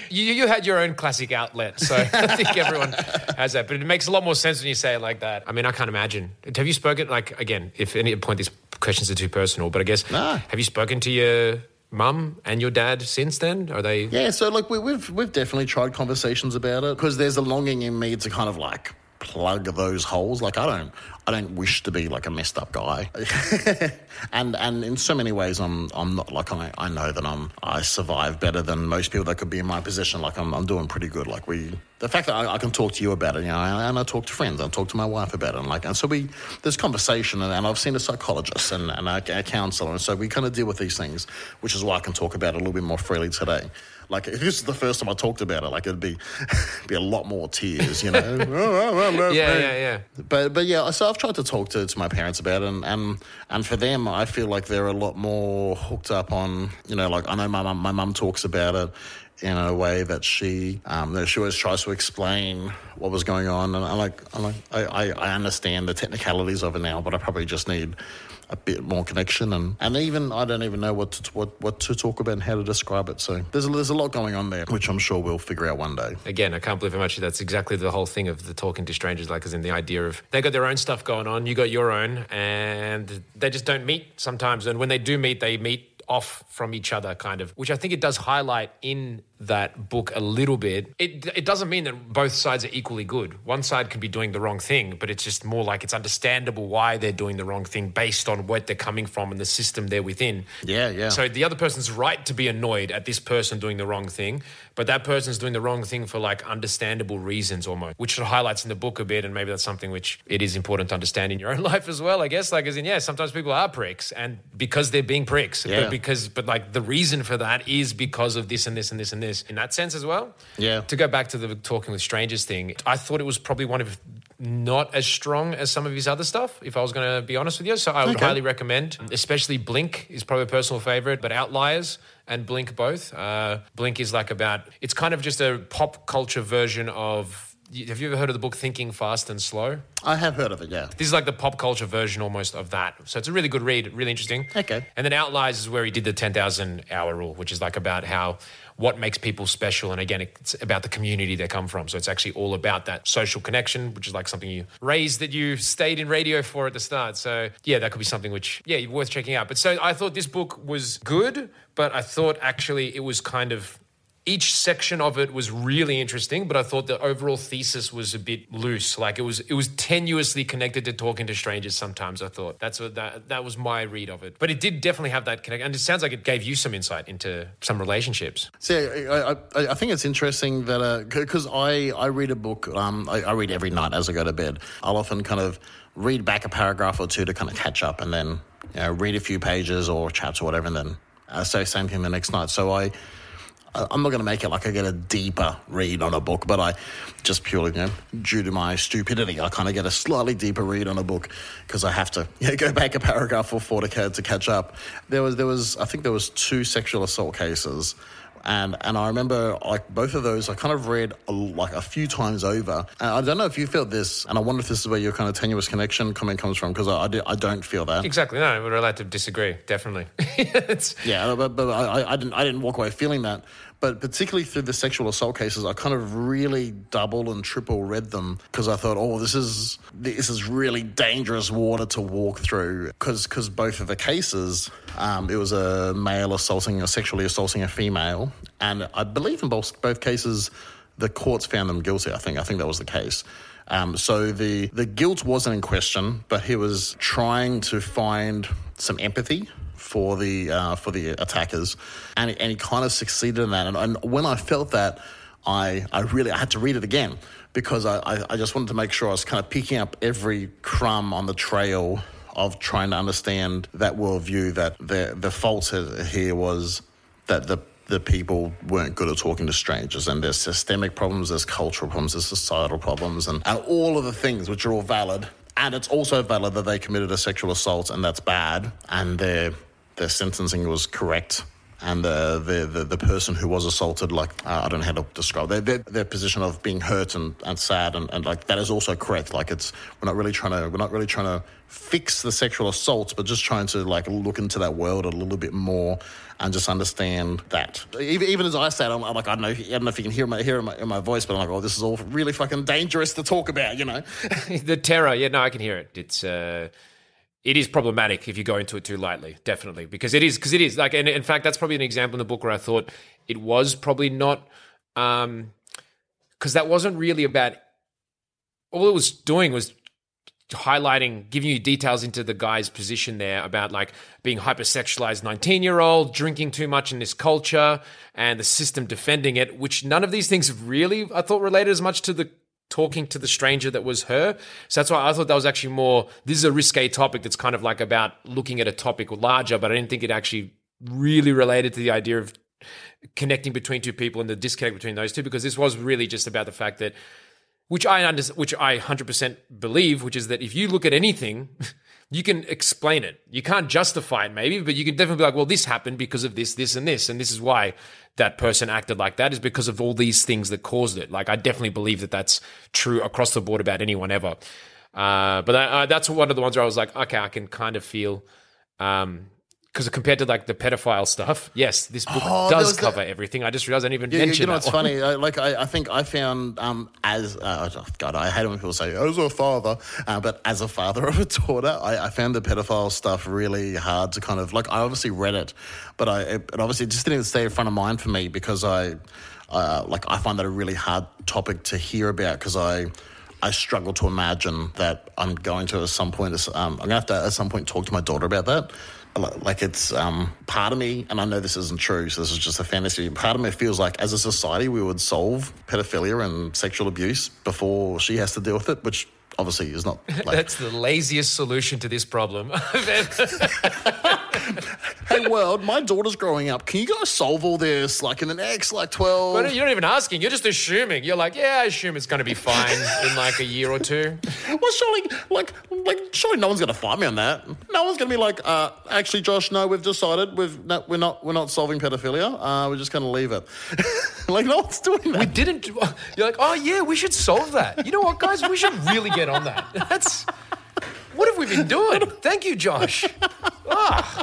You, you had your own classic outlet, so I think everyone has that. But it makes a lot more sense when you say it like that. I mean, I can't imagine. Have you spoken, like, again, if at any point these questions are too personal, but I guess, No. have you spoken to your mum and your dad since then? Are they... Yeah, so like we, we've we've definitely tried conversations about it because there's a longing in me to kind of like plug those holes. Like I don't I don't wish to be like a messed up guy, and and in so many ways I'm I'm not like I I know that I'm I survive better than most people that could be in my position. Like I'm I'm doing pretty good. Like we the fact that I, I can talk to you about it, you know, and, and I talk to friends, I talk to my wife about it, and like and so we there's conversation, and, and I've seen a psychologist and, and a, a counsellor, and so we kind of deal with these things, which is why I can talk about it a little bit more freely today. Like if this is the first time I talked about it, like it'd be be a lot more tears, you know. yeah, yeah, yeah. But but yeah, so I've tried to talk to, to my parents about it, and, and and for them, I feel like they're a lot more hooked up on, you know, like I know my mum my mum talks about it in a way that she um, that she always tries to explain what was going on, and I like I like I, I, I understand the technicalities of it now, but I probably just need a bit more connection, and, and even I don't even know what to, what what to talk about and how to describe it. So there's a, there's a lot going on there, which I'm sure we'll figure out one day. Again, I can't believe how much that's exactly the whole thing of the talking to strangers, like as in the idea of they got their own stuff going on, you got your own, and they just don't meet sometimes. And when they do meet, they meet off from each other, kind of, which I think it does highlight in that book a little bit. It it doesn't mean that both sides are equally good. One side can be doing the wrong thing, but it's just more like it's understandable why they're doing the wrong thing based on what they're coming from and the system they're within. Yeah, yeah. So the other person's right to be annoyed at this person doing the wrong thing, but that person's doing the wrong thing for like understandable reasons almost, which it highlights in the book a bit, and maybe that's something which it is important to understand in your own life as well, I guess. Like as in, yeah, sometimes people are pricks, and because they're being pricks, yeah. but because but like the reason for that is because of this and this and this and this. In that sense as well. Yeah. To go back to the talking with strangers thing, I thought it was probably one of not as strong as some of his other stuff, if I was going to be honest with you. So I would Okay. highly recommend, especially Blink is probably a personal favorite, but Outliers and Blink both. Uh, Blink is like about, it's kind of just a pop culture version of, have you ever heard of the book Thinking Fast and Slow? I have heard of it, yeah. This is like the pop culture version almost of that. So it's a really good read, really interesting. Okay. And then Outliers is where he did the ten thousand hour rule, which is like about how, what makes people special. And again, it's about the community they come from. So it's actually all about that social connection, which is like something you raised that you stayed in radio for at the start. So yeah, that could be something which, yeah, worth checking out. But so I thought this book was good, but I thought actually it was kind of, each section of it was really interesting, but I thought the overall thesis was a bit loose. Like it was, it was tenuously connected to talking to strangers. Sometimes I thought that's what that that was my read of it. But it did definitely have that connection, and it sounds like it gave you some insight into some relationships. See, I, I, I think it's interesting that because uh, I I read a book, um, I, I read every night as I go to bed. I'll often kind of read back a paragraph or two to kind of catch up, and then you know, read a few pages or chapters or whatever, and then uh, say same thing the next night. So I. I'm not going to make it like I get a deeper read on a book, but I just purely, you know, due to my stupidity, I kind of get a slightly deeper read on a book because I have to you know, go back a paragraph or four to, to catch up. There was, there was, I think there was two sexual assault cases. And and I remember like both of those I kind of read a, like a few times over. And I don't know if you felt this, and I wonder if this is where your kind of tenuous connection comment comes from, because I, I, do, I don't feel that. Exactly. No, we're allowed to disagree. Definitely. it's... Yeah, but, but I, I didn't I didn't walk away feeling that. But particularly through the sexual assault cases, I kind of really double and triple read them because I thought, oh, this is this is really dangerous water to walk through. Because because both of the cases, um, it was a male assaulting or sexually assaulting a female, and I believe in both both cases, the courts found them guilty. I think I think that was the case. Um, so the the guilt wasn't in question, but he was trying to find some empathy for the uh, for the attackers, and and he kind of succeeded in that. And, and when I felt that, I I really I had to read it again because I, I, I just wanted to make sure I was kind of picking up every crumb on the trail of trying to understand that worldview. That the the fault here was that the the people weren't good at talking to strangers, and there's systemic problems, there's cultural problems, there's societal problems, and, and all of the things which are all valid. And it's also valid that they committed a sexual assault, and that's bad, and their their sentencing was correct and the the, the, the person who was assaulted, like, uh, I don't know how to describe their, their, their position of being hurt and, and sad, and, and like that is also correct. Like, it's we're not really trying to we're not really trying to fix the sexual assaults, but just trying to like look into that world a little bit more and just understand that. Even, even as I said, I'm, I'm like, I don't know, I don't know if you can hear my hear in my, in my voice, but I'm like, oh, this is all really fucking dangerous to talk about, you know. The terror, yeah, no, I can hear it. It's uh, it is problematic if you go into it too lightly, definitely, because it is because it is like, and in fact, that's probably an example in the book where I thought it was probably not, um, because that wasn't really about. All it was doing was highlighting, giving you details into the guy's position there about like being hypersexualized nineteen-year-old, drinking too much in this culture, and the system defending it, which none of these things really, I thought, related as much to the talking to the stranger that was her. So that's why I thought that was actually more, this is a risque topic that's kind of like about looking at a topic larger, but I didn't think it actually really related to the idea of connecting between two people and the disconnect between those two, because this was really just about the fact that Which I under, which I one hundred percent believe, which is that if you look at anything, you can explain it. You can't justify it maybe, but you can definitely be like, well, this happened because of this, this, and this, and this is why that person acted like that, is because of all these things that caused it. Like, I definitely believe that that's true across the board about anyone ever. Uh, but uh, that's one of the ones where I was like, okay, I can kind of feel... Um, because compared to like the pedophile stuff, yes, this book oh, does the, cover everything. I just realized I didn't even yeah, mention you know that what's one. funny? I, like I, I think I found um, as uh, oh God, I hate it when people say as a father, uh, but as a father of a daughter, I, I found the pedophile stuff really hard to kind of like. I obviously read it, but I it obviously just didn't stay in front of mind for me because I uh, like I find that a really hard topic to hear about because I. I struggle to imagine that I'm going to at some point. Um, I'm going to have to at some point talk to my daughter about that. Like it's um, part of me, and I know this isn't true, so this is just a fantasy. Part of me feels like as a society we would solve pedophilia and sexual abuse before she has to deal with it, which obviously is not. Like... That's the laziest solution to this problem I've ever. Hey world, my daughter's growing up. Can you guys solve all this like in the next like twelve? But you're not even asking. You're just assuming. You're like, yeah, I assume it's going to be fine in like a year or two. Well, surely, like, like surely no one's going to fight me on that. No one's going to be like, uh, actually, Josh, no, we've decided we've no, we're not we're not solving pedophilia. Uh, we're just going to leave it. Like no one's doing that. We didn't. You're like, oh yeah, we should solve that. You know what, guys? We should really get on that. That's what have we been doing? Thank you, Josh. Oh.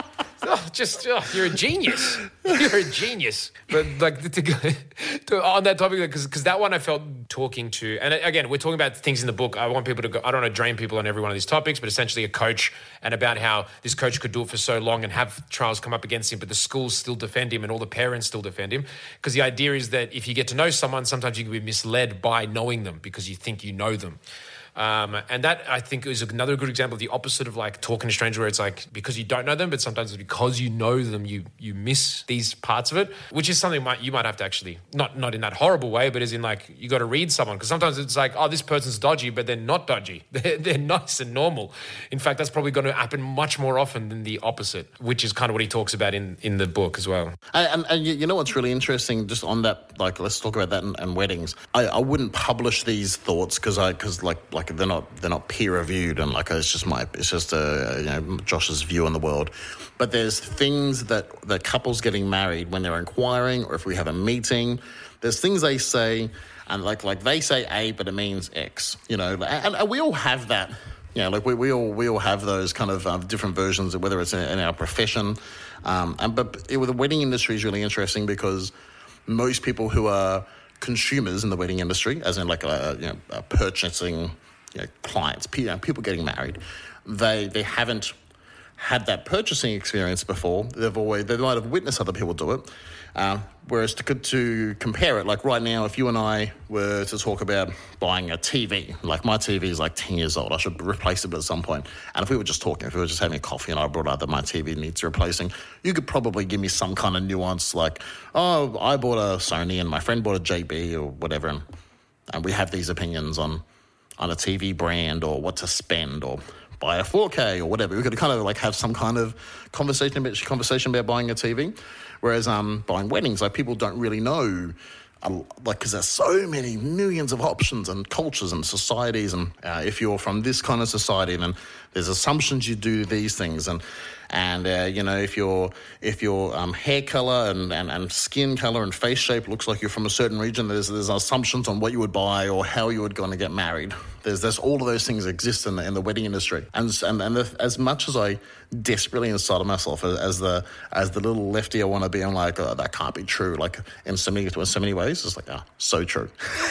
Oh, just oh, you're a genius. You're a genius. But like to, to, to, on that topic, because because that one I felt talking to, and again, we're talking about things in the book. I want people to go. I don't want to drain people on every one of these topics, but essentially a coach and about how this coach could do it for so long and have trials come up against him, but the schools still defend him and all the parents still defend him. Because the idea is that if you get to know someone, sometimes you can be misled by knowing them because you think you know them. Um, and that, I think, is another good example of the opposite of like talking to strangers, where it's like because you don't know them, but sometimes it's because you know them, you you miss these parts of it, which is something might, you might have to actually, not not in that horrible way, but as in like you got to read someone, because sometimes it's like, oh, this person's dodgy, but they're not dodgy. They're, they're nice and normal. In fact, that's probably going to happen much more often than the opposite, which is kind of what he talks about in, in the book as well. And, and, and you know what's really interesting, just on that, like let's talk about that and, and weddings. I, I wouldn't publish these thoughts because I because like like they're not they're not peer reviewed, and like it's just my it's just a you know Josh's view on the world. But there's things that that couples getting married when they're inquiring, or if we have a meeting, there's things they say, and like like they say A, but it means X. You know, and, and we all have that. You know, like we, we all we all have those kind of um, different versions, whether it's in, in our profession. Um, and but it, with the wedding industry is really interesting because most people who are consumers in the wedding industry, as in like a, you know, a purchasing. You know, clients, people getting married, they they haven't had that purchasing experience before. They've always they might have witnessed other people do it. Uh, whereas to to compare it, like right now, if you and I were to talk about buying a T V, like my T V is like ten years old, I should replace it at some point. And if we were just talking, if we were just having a coffee and I brought out that my T V needs replacing, you could probably give me some kind of nuance, like, oh, I bought a Sony and my friend bought a J B or whatever, and, and we have these opinions on. on a T V brand or what to spend or buy a four K or whatever. We could kind of like have some kind of conversation about conversation about buying a T V. Whereas um, buying weddings, like people don't really know a, like, because there's so many millions of options and cultures and societies, and uh, if you're from this kind of society, then there's assumptions you do these things, and and uh, you know, if your if your um, hair color and, and, and skin color and face shape looks like you're from a certain region, there's there's assumptions on what you would buy or how you would go and get married. There's there's all of those things exist in the, in the wedding industry, and and and the, as much as I desperately inside of myself as, as the as the little lefty I want to be, I'm like, oh, that can't be true. Like in so many in so many ways, it's like, ah, oh, so true.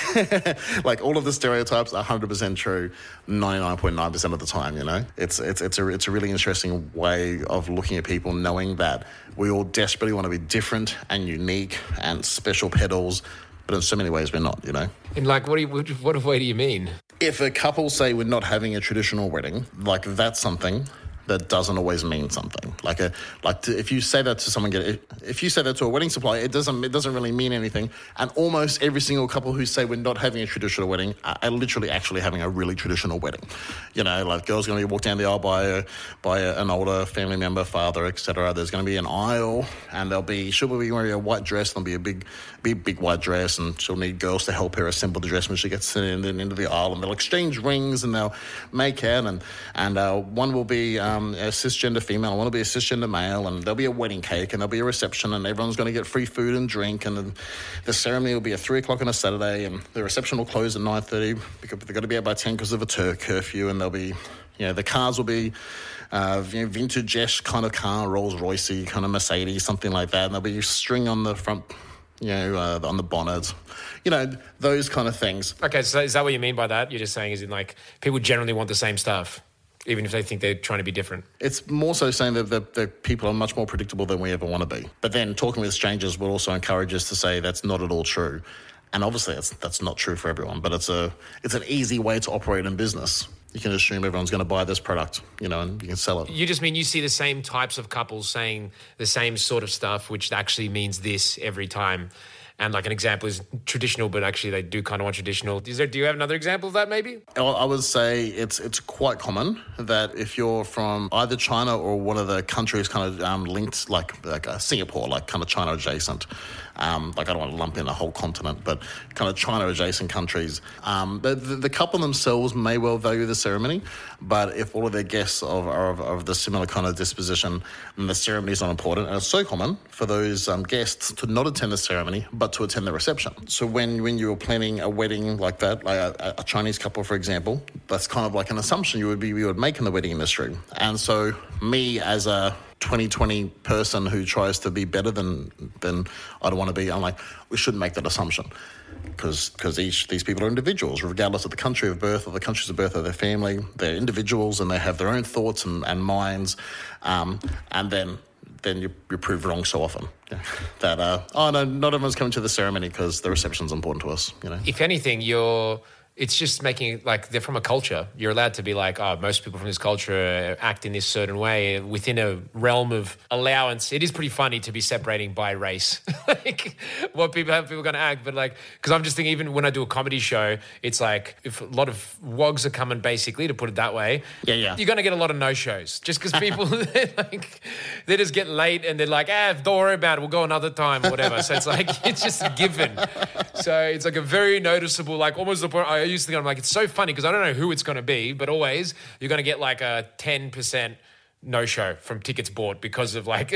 Like all of the stereotypes are one hundred percent true, ninety-nine point nine percent of the time. You know, it's it's it's a it's a really interesting way of looking at people, knowing that we all desperately want to be different and unique and special petals, but in so many ways we're not. You know. And like, what do you what, what way do you mean? If a couple say we're not having a traditional wedding, like that's something that doesn't always mean something. Like a like to, if you say that to someone, get if you say that to a wedding supplier, it doesn't it doesn't really mean anything. And almost every single couple who say we're not having a traditional wedding are, are literally actually having a really traditional wedding. You know, like girl's going to be walked down the aisle by a, by a, an older family member, father, et cetera. There's going to be an aisle, and there'll be she'll be wearing a white dress. There'll be a big, big, big white dress, and she'll need girls to help her assemble the dress when she gets in, in, into the aisle. And they'll exchange rings, and they'll make out, and and uh, one will be Um, a cisgender female, I want to be a cisgender male, and there'll be a wedding cake, and there'll be a reception, and everyone's going to get free food and drink, and then the ceremony will be at three o'clock on a Saturday, and the reception will close at nine thirty because they've got to be out by ten because of a tur- curfew, and there'll be, you know, the cars will be uh, you know, vintage-ish kind of car, Rolls-Royce kind of Mercedes, something like that, and there'll be string on the front, you know, uh, on the bonnet, you know, those kind of things. Okay, so is that what you mean by that? You're just saying, is in like people generally want the same stuff, even if they think they're trying to be different? It's more so saying that the, the people are much more predictable than we ever want to be. But then talking with strangers will also encourage us to say that's not at all true. And obviously that's, that's not true for everyone, but it's a it's an easy way to operate in business. You can assume everyone's going to buy this product, you know, and you can sell it. You just mean you see the same types of couples saying the same sort of stuff, which actually means this every time. And like an example is traditional, but actually they do kind of want traditional. Is there, do you have another example of that maybe? I would say it's it's quite common that if you're from either China or one of the countries kind of um, linked, like like uh, Singapore, like kind of China adjacent, um, like I don't want to lump in a whole continent, but kind of China adjacent countries, um, the, the, the couple themselves may well value the ceremony, but if all of their guests are, are of, of the similar kind of disposition, then the ceremony is not important. And it's so common for those um, guests to not attend the ceremony, but to attend the reception. So when, when you're planning a wedding like that, like a, a Chinese couple, for example, that's kind of like an assumption you would be you would make in the wedding industry. And so me as a twenty twenty person who tries to be better than than I don't want to be, I'm like, we shouldn't make that assumption. Because because each these people are individuals, regardless of the country of birth or the countries of birth of their family. They're individuals and they have their own thoughts and, and minds. Um, and then then you, you prove wrong so often. Yeah. That, uh, oh, no, not everyone's coming to the ceremony because the reception's important to us, you know. If anything, you're... It's just making it like they're from a culture. You're allowed to be like, oh, most people from this culture act in this certain way within a realm of allowance. It is pretty funny to be separating by race, like what people have people going to act. But like, because I'm just thinking, even when I do a comedy show, it's like if a lot of wogs are coming, basically, to put it that way. Yeah, yeah. You're going to get a lot of no shows just because people they're like they just get late and they're like, ah, don't worry about it. We'll go another time or whatever. So it's like it's just a given. So it's like a very noticeable, like almost the point. I used to think, I'm like, it's so funny because I don't know who it's going to be, but always you're going to get like a ten percent no-show from tickets bought because of like,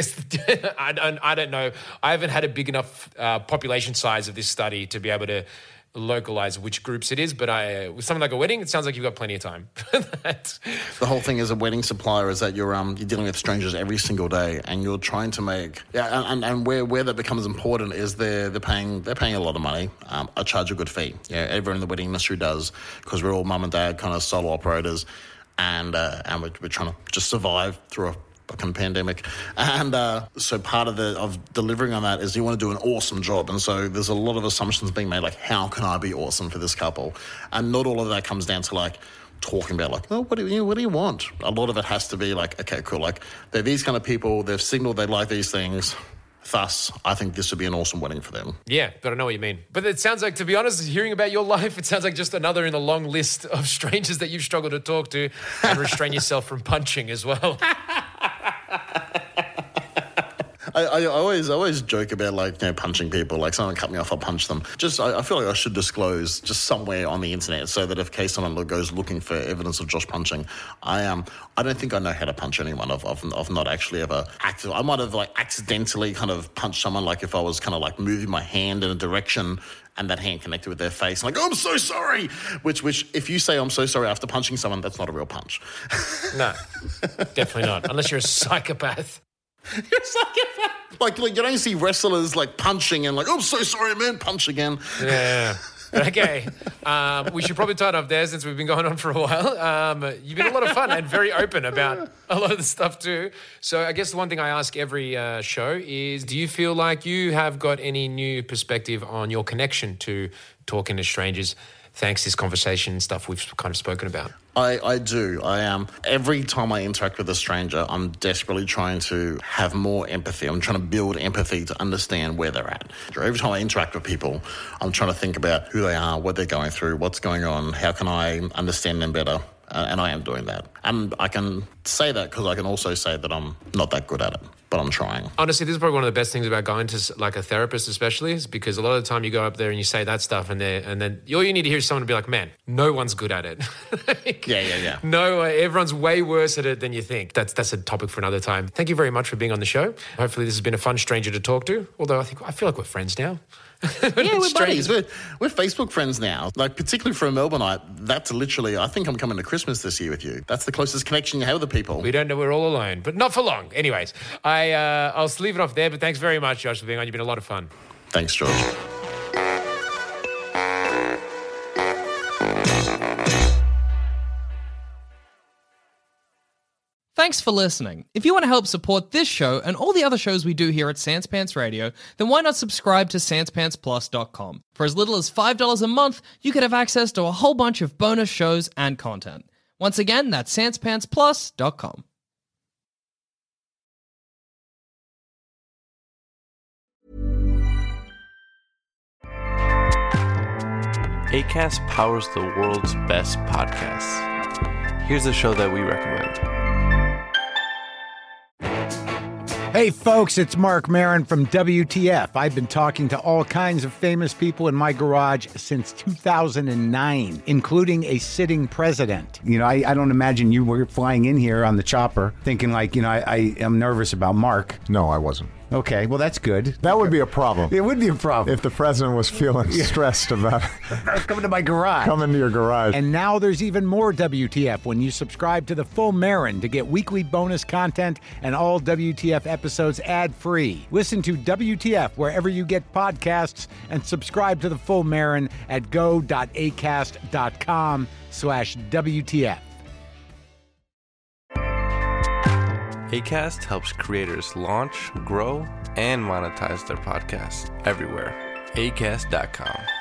I don't, I don't know. I haven't had a big enough uh, population size of this study to be able to localize which groups it is, but I, with something like a wedding, it sounds like you've got plenty of time. The whole thing as a wedding supplier is that you're um you're dealing with strangers every single day, and you're trying to make yeah, and, and where where that becomes important is they're they're paying they're paying a lot of money. Um, I charge a good fee. Yeah, everyone in the wedding industry does because we're all mum and dad kind of solo operators, and uh, and we're, we're trying to just survive through a fucking pandemic. And uh, so part of the of delivering on that is you want to do an awesome job. And so there's a lot of assumptions being made, like, how can I be awesome for this couple? And not all of that comes down to, like, talking about, like, oh, what do you, what do you want? A lot of it has to be like, okay, cool. Like, they're these kind of people. They've signaled they like these things. Thus, I think this would be an awesome wedding for them. Yeah, but I know what you mean. But it sounds like, to be honest, hearing about your life, it sounds like just another in the long list of strangers that you've struggled to talk to and restrain yourself from punching as well. I, I always always joke about, like, you know, punching people. Like, someone cut me off, I'll punch them. Just, I, I feel like I should disclose just somewhere on the internet so that if case someone goes looking for evidence of Josh punching, I am. Um, I don't think I know how to punch anyone. I've, I've, I've not actually ever acted. I might have, like, accidentally kind of punched someone, like if I was kind of like moving my hand in a direction and that hand connected with their face. Like, oh, I'm so sorry. Which, which, if you say I'm so sorry after punching someone, that's not a real punch. No, definitely not. Unless you're a psychopath. You're a psychopath. Like, like, you don't see wrestlers, like, punching and like, oh, I'm so sorry, man, punch again. Yeah. Okay, um, we should probably tie it up there since we've been going on for a while. Um, you've been a lot of fun and very open about a lot of the stuff too. So I guess the one thing I ask every uh, show is, do you feel like you have got any new perspective on your connection to talking to strangers thanks to this conversation and stuff we've kind of spoken about? I, I do. I am. Um, every time I interact with a stranger, I'm desperately trying to have more empathy. I'm trying to build empathy to understand where they're at. Every time I interact with people, I'm trying to think about who they are, what they're going through, what's going on, how can I understand them better. Uh, and I am doing that. And I can say that because I can also say that I'm not that good at it, but I'm trying. Honestly, this is probably one of the best things about going to like a therapist especially, is because a lot of the time you go up there and you say that stuff and, and then all you need to hear is someone to be like, man, no one's good at it. Like, yeah, yeah, yeah. No, everyone's way worse at it than you think. That's that's a topic for another time. Thank you very much for being on the show. Hopefully this has been a fun stranger to talk to, although I think I feel like we're friends now. Yeah, we're buddies. We're, we're Facebook friends now. Like, particularly for a Melbourneite, that's literally, I think I'm coming to Christmas this year with you. That's the closest connection you have with the people. We don't know we're all alone, but not for long. Anyways, I, uh, I'll leave it off there, but thanks very much, Josh, for being on. You've been a lot of fun. Thanks, George. Thanks for listening. If you want to help support this show and all the other shows we do here at Sans Pants Radio, then why not subscribe to sans pants plus dot com? For as little as five dollars a month, you could have access to a whole bunch of bonus shows and content. Once again, that's sans pants plus dot com. Acast powers the world's best podcasts. Here's a show that we recommend. Hey folks, it's Mark Maron from W T F. I've been talking to all kinds of famous people in my garage since two thousand nine, including a sitting president. You know, I, I don't imagine you were flying in here on the chopper thinking like, you know, I, I am nervous about Mark. No, I wasn't. Okay, well, that's good. That would be a problem. It would be a problem. If the president was feeling yeah. stressed about coming to my garage. Coming to your garage. And now there's even more W T F when you subscribe to the Full Marin to get weekly bonus content and all W T F episodes ad-free. Listen to W T F wherever you get podcasts and subscribe to the Full Marin at go.acast.com slash WTF. Acast helps creators launch, grow, and monetize their podcasts everywhere. acast dot com.